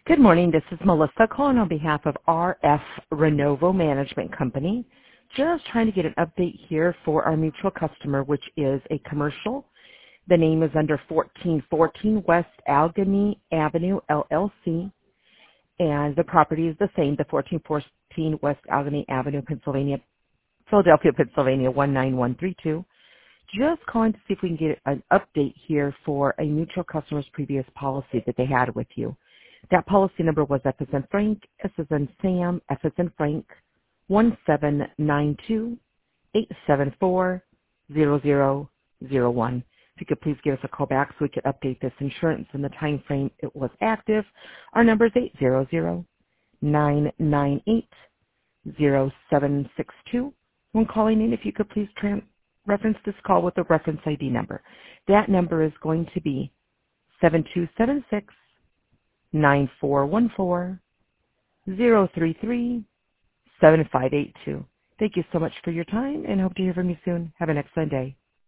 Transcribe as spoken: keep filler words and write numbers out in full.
Good morning. This is Melissa calling on behalf of R F Renovo Management Company. Just trying to get an update here for our mutual customer, which is a commercial. The name is under fourteen fourteen West Allegheny Avenue, L L C, and the property is the same, the fourteen fourteen West Allegheny Avenue, Pennsylvania, Philadelphia, Pennsylvania, one nine one three two. Just calling to see if we can get an update here for a mutual customer's previous policy that they had with you. That policy number was F as in Frank, S as in Sam, F as in Frank, one seven nine two eight seven four zero zero zero one. If you could please give us a call back so we could update this insurance in the time frame it was active. Our number is eight zero zero nine nine eight zero seven six two. When calling in, if you could please tran- reference this call with the reference I D number. That number is going to be seven two seven six nine four one four zero three three seven five eight two. Thank you so much for your time and hope to hear from you soon. Have an excellent day.